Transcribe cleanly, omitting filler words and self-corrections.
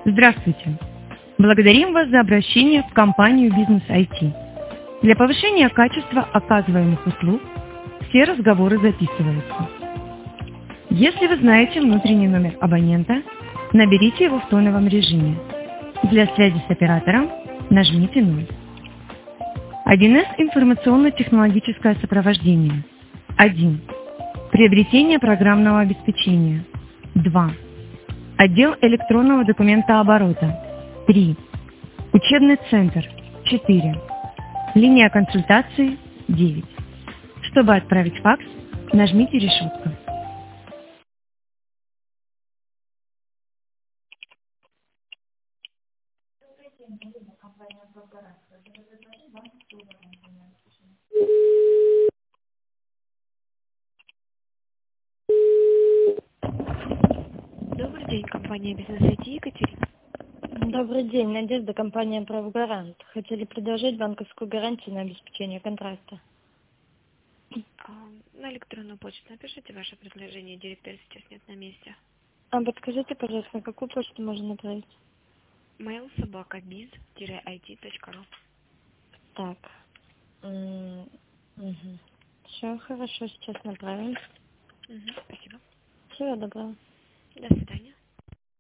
Здравствуйте! Благодарим вас за обращение в компанию «Бизнес IT». Для повышения качества оказываемых услуг все разговоры записываются. Если вы знаете внутренний номер абонента, наберите его в тоновом режиме. Для связи с оператором нажмите 0. 1С информационно-технологическое сопровождение. 1. Приобретение программного обеспечения. 2. Отдел электронного документооборота. 3. Учебный центр. 4. Линия консультации. 9. Чтобы отправить факс, нажмите решетку. Добрый день, компания «Бизнес IT», Екатерина. Добрый день, Надежда, компания «Правгарант». Хотели предложить банковскую гарантию на обеспечение контракта. На электронную почту напишите ваше предложение, директор сейчас нет на месте. А подскажите, пожалуйста, на какую почту можно направить? mail@biz-it.ru. Так. Все, хорошо, сейчас направим. Спасибо. Всего доброго. До свидания.